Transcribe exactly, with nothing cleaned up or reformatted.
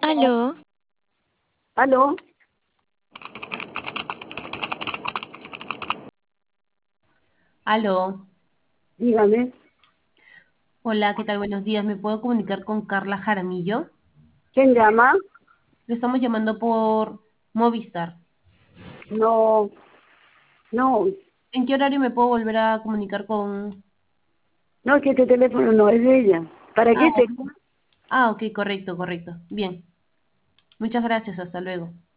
Aló, ¿Aló? Aló, Dígame. hola, ¿qué tal? Buenos días. ¿Me puedo comunicar con Carla Jaramillo? ¿Quién llama? Le estamos llamando por Movistar. No, no, ¿En qué horario me puedo volver a comunicar con... no, es que este teléfono no es de ella. ¿Para Ah, qué sería? ah, ok, correcto, correcto. Bien. Muchas gracias, hasta luego.